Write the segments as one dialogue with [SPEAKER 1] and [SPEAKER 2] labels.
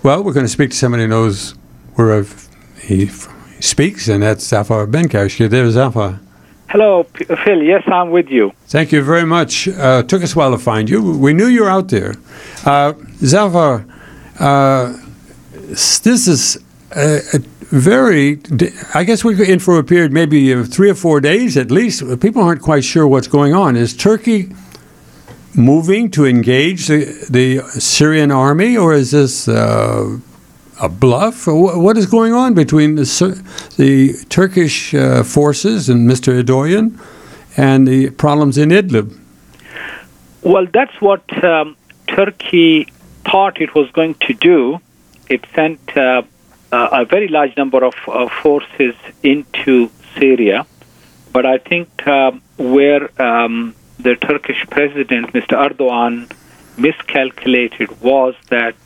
[SPEAKER 1] Well, we're going to speak to somebody who knows where he speaks, and that's Zafar Benkash. You're there, Zafar.
[SPEAKER 2] Hello, Phil. Yes, I'm with you.
[SPEAKER 1] Thank you very much. Took us a while to find you. We knew you were out there. Zafar, this is a very, I guess we're in for a period maybe of 3 or 4 days at least. People aren't quite sure what's going on. Is Turkey moving to engage the Syrian army, or is this a bluff? Or what is going on between the Turkish forces and Mr. Erdogan and the problems in Idlib?
[SPEAKER 2] Well, that's what Turkey thought it was going to do. It sent a very large number of forces into Syria. But I think where the Turkish president, Mr. Erdogan, miscalculated was that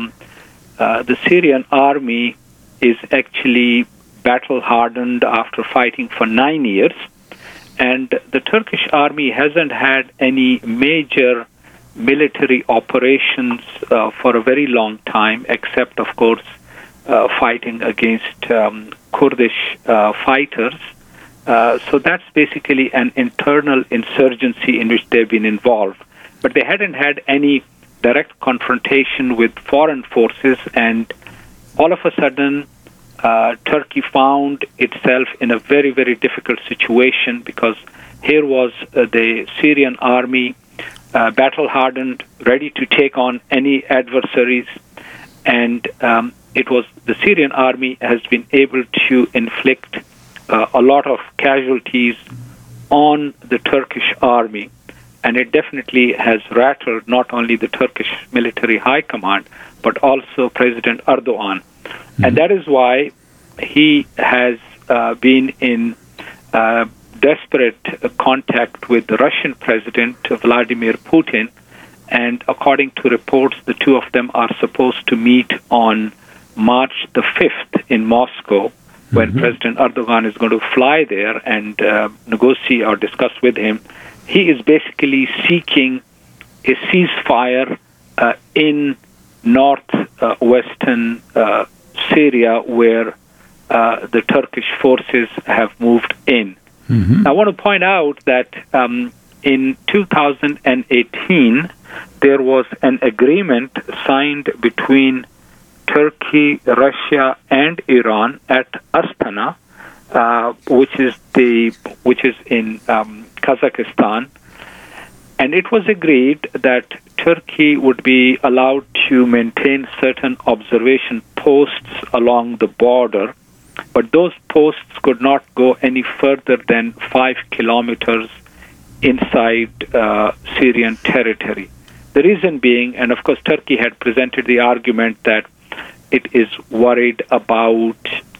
[SPEAKER 2] the Syrian army is actually battle-hardened after fighting for 9 years. And the Turkish army hasn't had any major military operations for a very long time, except, of course, fighting against Kurdish fighters. So that's basically an internal insurgency in which they've been involved. But they hadn't had any direct confrontation with foreign forces, and all of a sudden, Turkey found itself in a very, very difficult situation, because here was the Syrian army battle-hardened, ready to take on any adversaries, and it was the Syrian army has been able to inflict a lot of casualties on the Turkish army, and it definitely has rattled not only the Turkish military high command, but also President Erdogan. Mm-hmm. And that is why he has been in desperate contact with the Russian President, Vladimir Putin, and according to reports, the two of them are supposed to meet on March the 5th in Moscow, when President Erdogan is going to fly there and negotiate or discuss with him. He is basically seeking a ceasefire in northwestern Syria, where the Turkish forces have moved in. I want to point out that in 2018, there was an agreement signed between Turkey, Russia, and Iran at Astana, which is in Kazakhstan, and it was agreed that Turkey would be allowed to maintain certain observation posts along the border, but those posts could not go any further than 5 kilometers inside Syrian territory. The reason being, and of course Turkey had presented the argument that it is worried about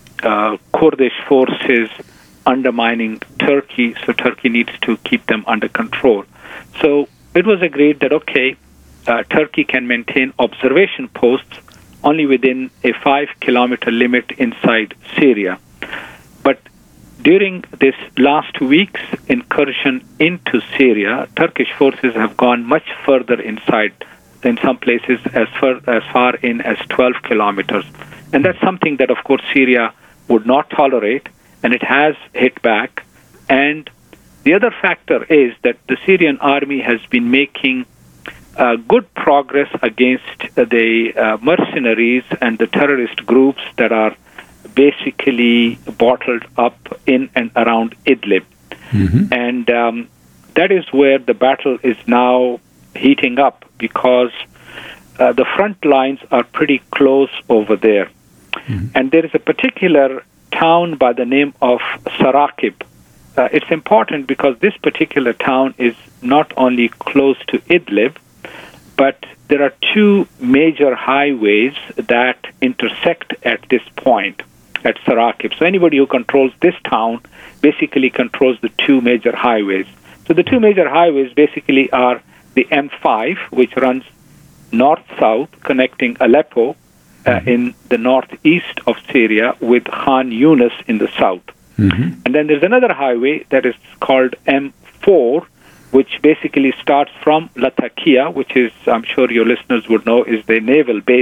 [SPEAKER 2] Kurdish forces undermining Turkey, so Turkey needs to keep them under control. So it was agreed that, okay, Turkey can maintain observation posts only within a 5-kilometer limit inside Syria. But during this last week's incursion into Syria, Turkish forces have gone much further inside, in some places as far in as 12 kilometers. And that's something that, of course, Syria would not tolerate, and it has hit back. And the other factor is that the Syrian army has been making good progress against the mercenaries and the terrorist groups that are basically bottled up in and around Idlib. And that is where the battle is now heating up, because the front lines are pretty close over there. And there is a particular town by the name of Sarakib. It's important because this particular town is not only close to Idlib, but there are two major highways that intersect at this point at Sarakib. So anybody who controls this town basically controls the two major highways. So the two major highways basically are the M5, which runs north-south, connecting Aleppo in the northeast of Syria with Khan Yunis in the south. And then there's another highway that is called M4, which basically starts from Latakia, which is, I'm sure your listeners would know, is the naval base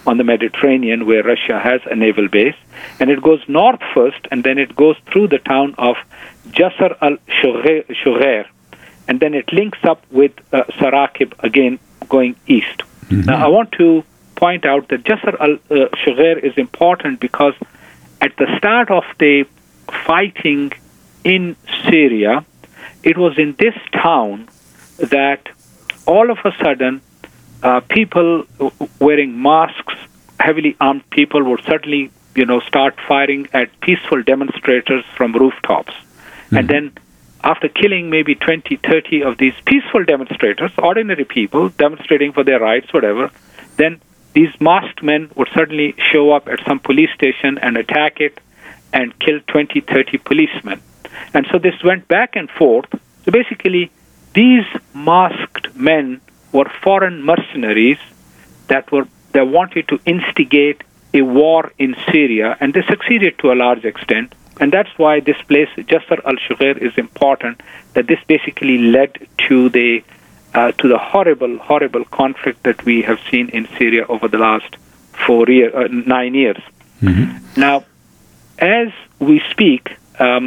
[SPEAKER 2] on the Mediterranean, where Russia has a naval base. And it goes north first, and then it goes through the town of Jasr al-Shughair, and then it links up with Sarakib again, going east. Now, I want to point out that Jasr al-Shughair is important because at the start of the fighting in Syria, it was in this town that all of a sudden people wearing masks, heavily armed people would suddenly, start firing at peaceful demonstrators from rooftops. And then after killing maybe 20, 30 of these peaceful demonstrators, ordinary people demonstrating for their rights, whatever, then these masked men would suddenly show up at some police station and attack it and kill 20, 30 policemen. And so this went back and forth. So basically, these masked men were foreign mercenaries that wanted to instigate a war in Syria, and they succeeded to a large extent. And that's why this place, Jasr al-Shughair, is important, that this basically led to the horrible, horrible conflict that we have seen in Syria over the last 9 years. Now, as we speak,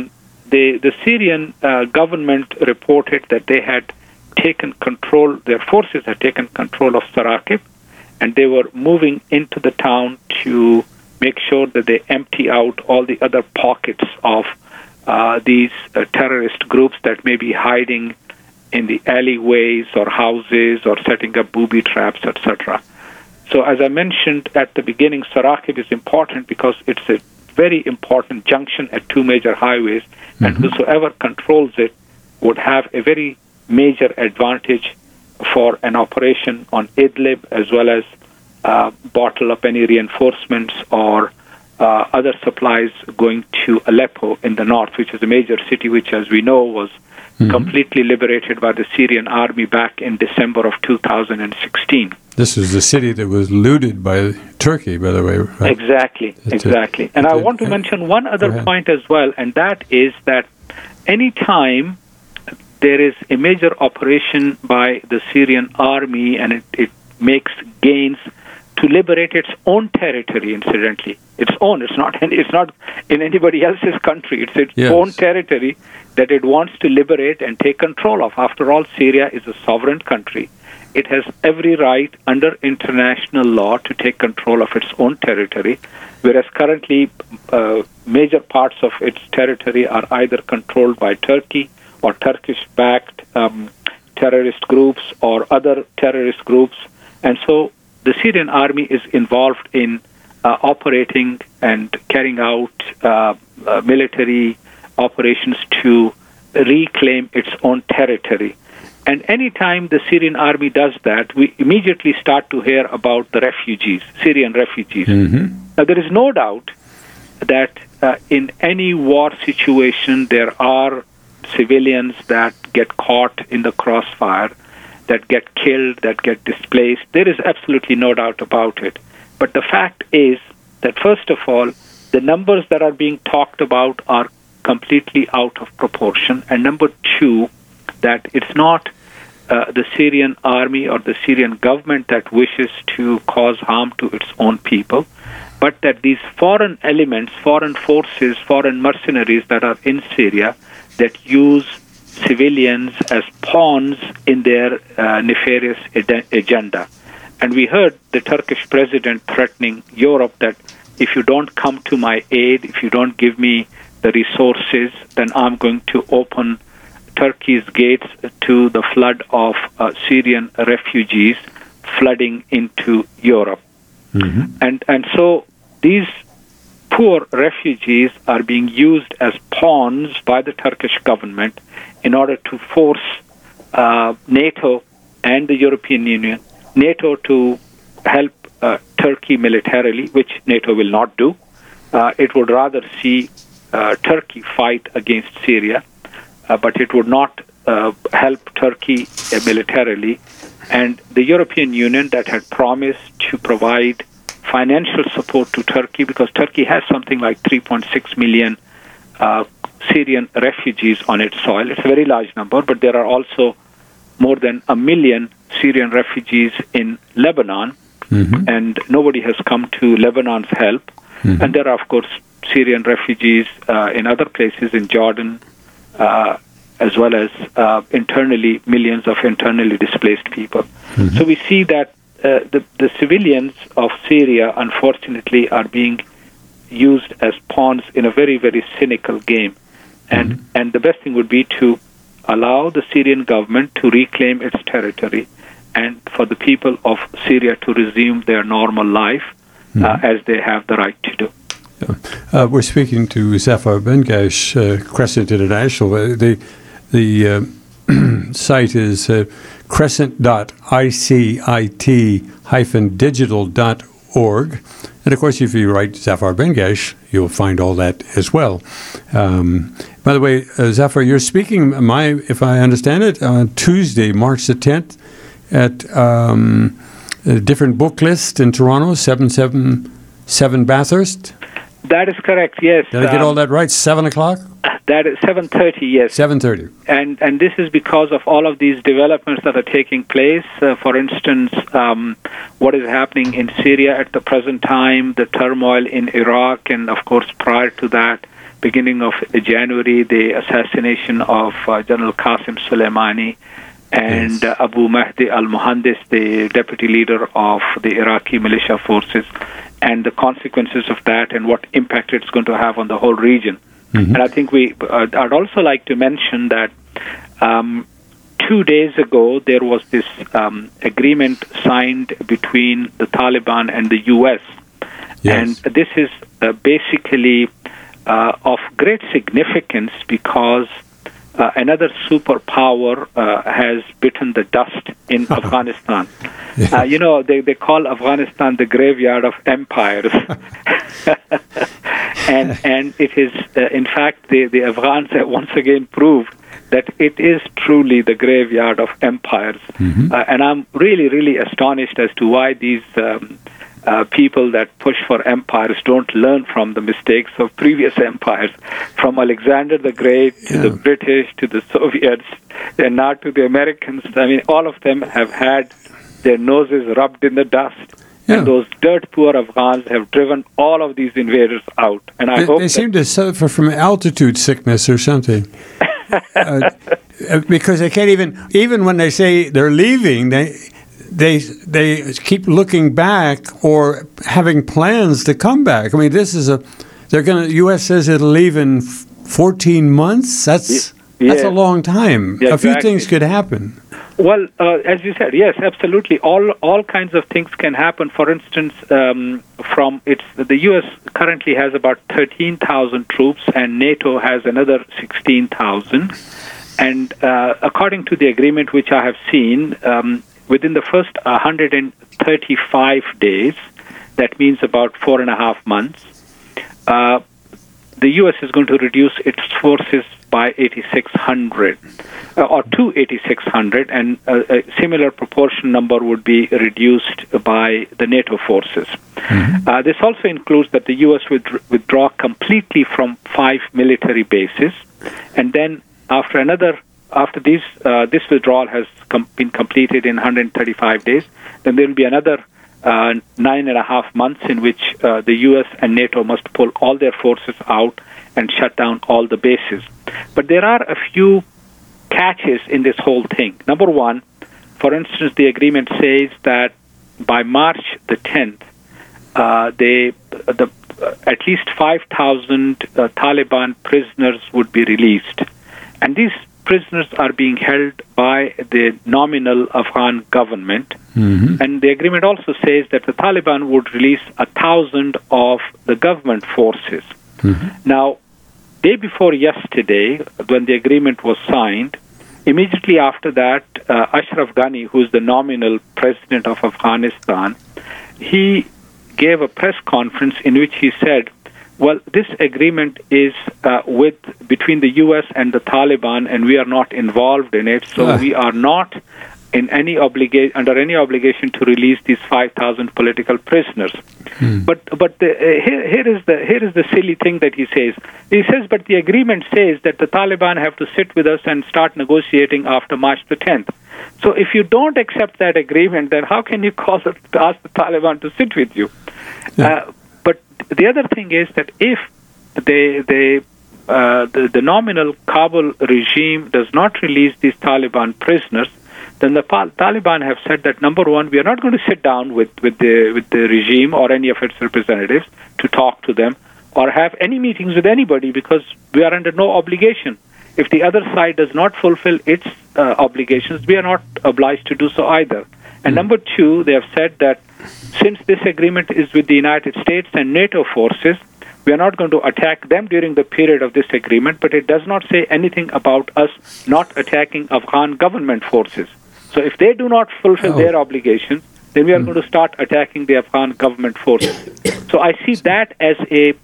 [SPEAKER 2] the Syrian government reported that they had taken control, their forces had taken control of Sarakib, and they were moving into the town to make sure that they empty out all the other pockets of these terrorist groups that may be hiding in the alleyways or houses or setting up booby traps, etc. So as I mentioned at the beginning, Sarakib is important because it's a very important junction at two major highways, and whosoever controls it would have a very major advantage for an operation on Idlib, as well as bottle up any reinforcements or other supplies going to Aleppo in the north, which is a major city which, as we know, was completely liberated by the Syrian army back in December of 2016.
[SPEAKER 1] This is the city that was looted by Turkey, by the way, right?
[SPEAKER 2] Exactly. And I want to mention one other point as well, and that is that any time there is a major operation by the Syrian army and it makes gains to liberate its own territory, incidentally. Its own. It's not in anybody else's country. It's its own territory that it wants to liberate and take control of. After all, Syria is a sovereign country. It has every right under international law to take control of its own territory, whereas currently major parts of its territory are either controlled by Turkey or Turkish-backed terrorist groups or other terrorist groups. And so the Syrian army is involved in operating and carrying out military operations to reclaim its own territory. And any time the Syrian army does that, we immediately start to hear about the refugees, Syrian refugees. Now, there is no doubt that in any war situation, there are civilians that get caught in the crossfire, that get killed, that get displaced. There is absolutely no doubt about it. But the fact is that, first of all, the numbers that are being talked about are completely out of proportion. And number two, that it's not the Syrian army or the Syrian government that wishes to cause harm to its own people, but that these foreign elements, foreign forces, foreign mercenaries that are in Syria that use civilians as pawns in their nefarious agenda. And we heard the Turkish president threatening Europe that if you don't come to my aid, if you don't give me the resources, then I'm going to open Turkey's gates to the flood of Syrian refugees flooding into Europe. And so these poor refugees are being used as pawns by the Turkish government in order to force NATO and the European Union, NATO to help Turkey militarily, which NATO will not do. It would rather see Turkey fight against Syria, but it would not help Turkey militarily. And the European Union that had promised to provide financial support to Turkey, because Turkey has something like 3.6 million Syrian refugees on its soil. It's a very large number, but there are also more than 1 million Syrian refugees in Lebanon, and nobody has come to Lebanon's help. And there are, of course, Syrian refugees in other places in Jordan, as well as internally, millions of internally displaced people. So we see that the civilians of Syria, unfortunately, are being used as pawns in a very, very cynical game. And the best thing would be to allow the Syrian government to reclaim its territory and for the people of Syria to resume their normal life as they have the right to do.
[SPEAKER 1] We're speaking to Zafar Bengash, Crescent International. The site is crescent.icit-digital.org. And, of course, if you write Zafar Bengash, you'll find all that as well. By the way, Zafar, you're speaking, if I understand it, on Tuesday, March the 10th, at a different book list in Toronto, 777 Bathurst.
[SPEAKER 2] That is correct, yes.
[SPEAKER 1] Did I get all that right? 7 o'clock?
[SPEAKER 2] That is 7:30, yes.
[SPEAKER 1] 7:30.
[SPEAKER 2] And this is because of all of these developments that are taking place. For instance, what is happening in Syria at the present time, the turmoil in Iraq, and of course prior to that, beginning of January, the assassination of General Qasem Soleimani and Abu Mahdi al-Muhandis, the deputy leader of the Iraqi militia forces, and the consequences of that and what impact it's going to have on the whole region. And I think I'd also like to mention that 2 days ago there was this agreement signed between the Taliban and the U.S. And this is basically of great significance because another superpower has bitten the dust in Afghanistan. They call Afghanistan the graveyard of empires. and it is, in fact, the Afghans have once again proved that it is truly the graveyard of empires. And I'm really, really astonished as to why these people that push for empires don't learn from the mistakes of previous empires, from Alexander the Great to the British to the Soviets and now to the Americans. I mean, all of them have had their noses rubbed in the dust. And those dirt poor Afghans have driven all of these invaders out. And I hope
[SPEAKER 1] they seem to suffer from altitude sickness or something. Because they can't even when they say they're leaving, they keep looking back or having plans to come back. I mean, U.S. says it'll leave in 14 months. That's a long time. Yeah, a few things could happen.
[SPEAKER 2] Well, as you said, yes, absolutely. All kinds of things can happen. For instance, the U.S. currently has about 13,000 troops, and NATO has another 16,000. And according to the agreement which I have seen, within the first 135 days, that means about 4.5 months, the U.S. is going to reduce its forces by 8,600 or to 8,600, and a similar proportion number would be reduced by the NATO forces. This also includes that the U.S. would withdraw completely from 5 military bases, and then this withdrawal has been completed in 135 days, then there will be another 9.5 months in which the U.S. and NATO must pull all their forces out and shut down all the bases. But there are a few catches in this whole thing. Number one, for instance, the agreement says that by March the 10th, at least 5,000 Taliban prisoners would be released. And these prisoners are being held by the nominal Afghan government. And the agreement also says that the Taliban would release 1,000 of the government forces. Now, day before yesterday, when the agreement was signed, immediately after that, Ashraf Ghani, who is the nominal president of Afghanistan, he gave a press conference in which he said, well, this agreement is between the U.S. and the Taliban, and we are not involved in it, so we are not in under any obligation to release these 5,000 political prisoners. But here is the silly thing that he says. He says, but the agreement says that the Taliban have to sit with us and start negotiating after March the 10th. So if you don't accept that agreement, then how can you ask the Taliban to sit with you?
[SPEAKER 1] Yeah.
[SPEAKER 2] But the other thing is that if the nominal Kabul regime does not release these Taliban prisoners, then the Taliban have said that, number one, we are not going to sit down with the regime or any of its representatives to talk to them or have any meetings with anybody, because we are under no obligation. If the other side does not fulfill its obligations, we are not obliged to do so either. And number two, they have said that since this agreement is with the United States and NATO forces, we are not going to attack them during the period of this agreement, but it does not say anything about us not attacking Afghan government forces. So if they do not fulfill their obligations, then we are going to start attacking the Afghan government forces. So I see that as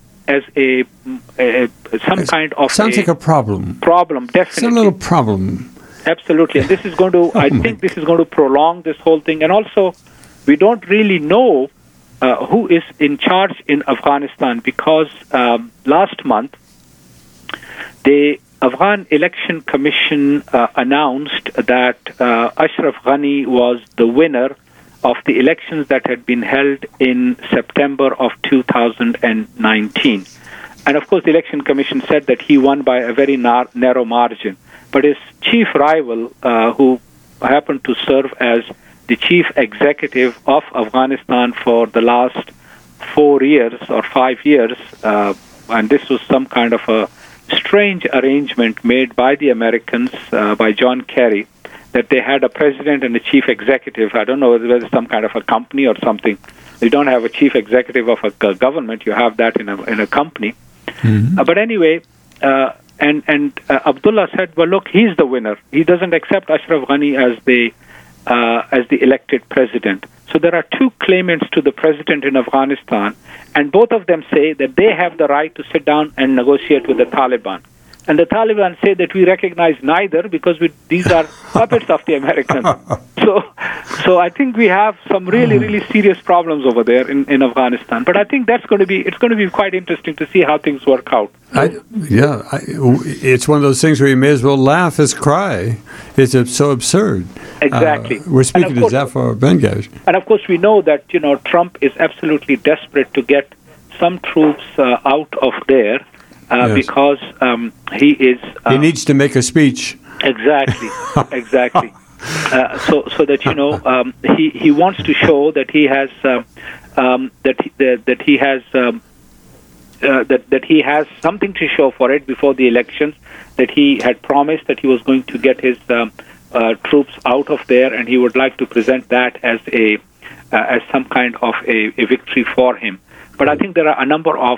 [SPEAKER 2] some kind of
[SPEAKER 1] sounds like a problem.
[SPEAKER 2] Problem, definitely.
[SPEAKER 1] It's a little problem.
[SPEAKER 2] Absolutely, and this is going to. I think this is going to prolong this whole thing, and also, we don't really know who is in charge in Afghanistan, because last month the Afghan Election Commission announced that Ashraf Ghani was the winner of the elections that had been held in September of 2019. And of course, the Election Commission said that he won by a very narrow margin. But his chief rival, who happened to serve as the chief executive of Afghanistan for the last 4 years or 5 years, and this was some kind of a strange arrangement made by the Americans, by John Kerry, that they had a president and a chief executive. I don't know whether it's some kind of a company or something. You don't have a chief executive of a government. You have that in a company. Mm-hmm. But anyway, and Abdullah said, well, look, he's the winner. He doesn't accept Ashraf Ghani as the elected president. So there are two claimants to the president in Afghanistan, and both of them say that they have the right to sit down and negotiate with the Taliban. And the Taliban say that we recognize neither, because these are puppets of the Americans. So I think we have some really, really serious problems over there in Afghanistan. But I think it's going to be quite interesting to see how things work out.
[SPEAKER 1] It's one of those things where you may as well laugh as cry. It's so absurd.
[SPEAKER 2] Exactly.
[SPEAKER 1] We're speaking to Zafar Bengash.
[SPEAKER 2] And of course, we know that Trump is absolutely desperate to get some troops out of there. Yes. Because he is...
[SPEAKER 1] he needs to make a speech.
[SPEAKER 2] Exactly, exactly. So that, he wants to show that he has... that he has something to show for it before the elections, that he had promised that he was going to get his troops out of there, and he would like to present that as some kind of a victory for him. But I think there are a number of...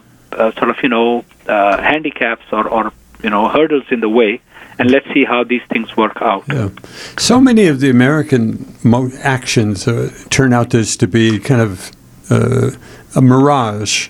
[SPEAKER 2] handicaps or hurdles in the way, and let's see how these things work out.
[SPEAKER 1] Yeah. So many of the American actions turn out to be kind of a mirage,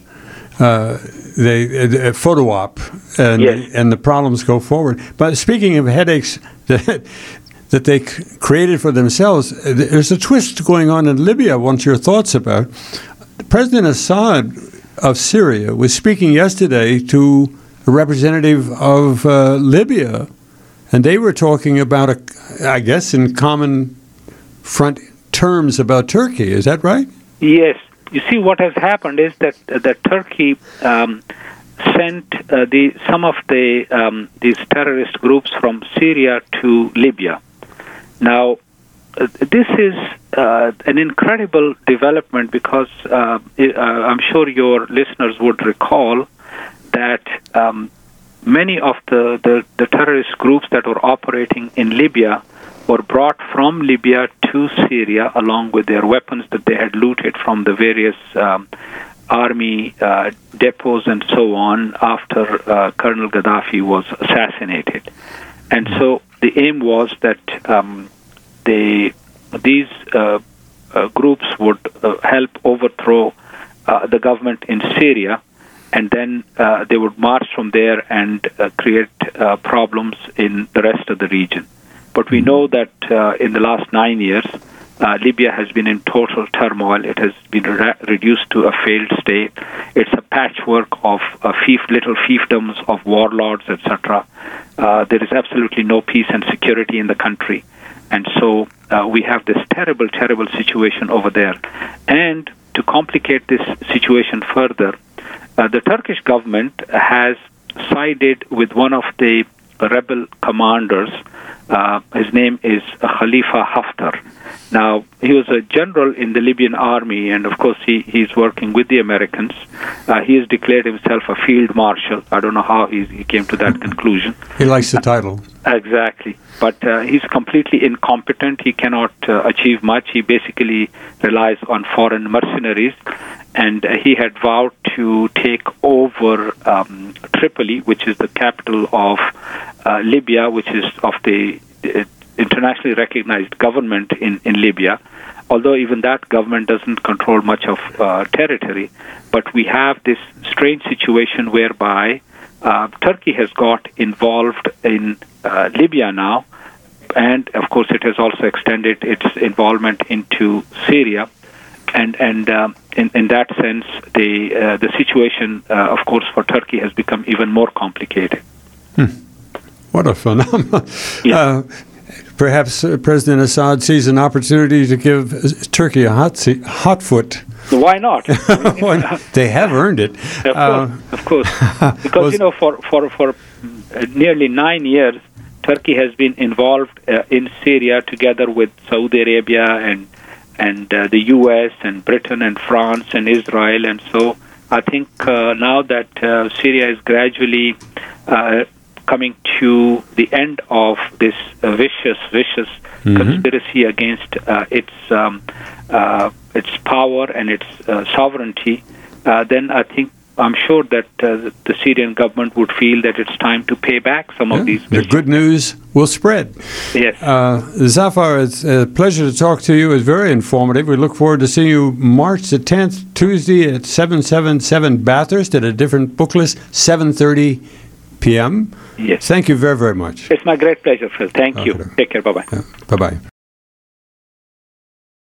[SPEAKER 1] a photo op, and the problems go forward. But speaking of headaches that they created for themselves, there's a twist going on in Libya. I want your thoughts about. President Assad of Syria was speaking yesterday to a representative of Libya, and they were talking about, I guess, in common front terms about Turkey. Is that right?
[SPEAKER 2] Yes. You see, what has happened is that Turkey sent some of these terrorist groups from Syria to Libya. Now, this is an incredible development, because I'm sure your listeners would recall that many of the terrorist groups that were operating in Libya were brought from Libya to Syria along with their weapons that they had looted from the various army depots and so on after Colonel Gaddafi was assassinated. And so the aim was that these groups would help overthrow the government in Syria, and then they would march from there and create problems in the rest of the region. But we know that in the last 9 years, Libya has been in total turmoil. It has been reduced to a failed state. It's a patchwork of little fiefdoms of warlords, etc. There is absolutely no peace and security in the country. And so we have this terrible, terrible situation over there. And to complicate this situation further, the Turkish government has sided with one of the rebel commanders. His name is Khalifa Haftar. Now, he was a general in the Libyan army, and of course he's working with the Americans. He has declared himself a field marshal. I don't know how he came to that conclusion.
[SPEAKER 1] He likes the title.
[SPEAKER 2] Exactly. But he's completely incompetent. He cannot achieve much. He basically relies on foreign mercenaries. And he had vowed to take over Tripoli, which is the capital of Libya, which is of the internationally recognized government in Libya, although even that government doesn't control much of territory. But we have this strange situation whereby Turkey has got involved in Libya now, and of course it has also extended its involvement into Syria. And in that sense, the situation, of course, for Turkey has become even more complicated.
[SPEAKER 1] What a phenomenon.
[SPEAKER 2] Yeah.
[SPEAKER 1] Perhaps President Assad sees an opportunity to give Turkey a hot foot.
[SPEAKER 2] Why not?
[SPEAKER 1] They have earned it.
[SPEAKER 2] Of course. Because, for nearly 9 years, Turkey has been involved in Syria together with Saudi Arabia and the U.S. and Britain and France and Israel. And so I think now that Syria is gradually coming to the end of this vicious conspiracy against its power and its sovereignty, then I'm sure that the Syrian government would feel that it's time to pay back some of these.
[SPEAKER 1] The good news will spread.
[SPEAKER 2] Yes.
[SPEAKER 1] Zafar, it's a pleasure to talk to you. It's very informative. We look forward to seeing you March the 10th, Tuesday at 777 Bathurst at a different book list, 7:30 p.m.
[SPEAKER 2] Yes.
[SPEAKER 1] Thank you very, very much.
[SPEAKER 2] It's my great pleasure, Phil. Thank you. Take care. Bye-bye.
[SPEAKER 1] Bye-bye.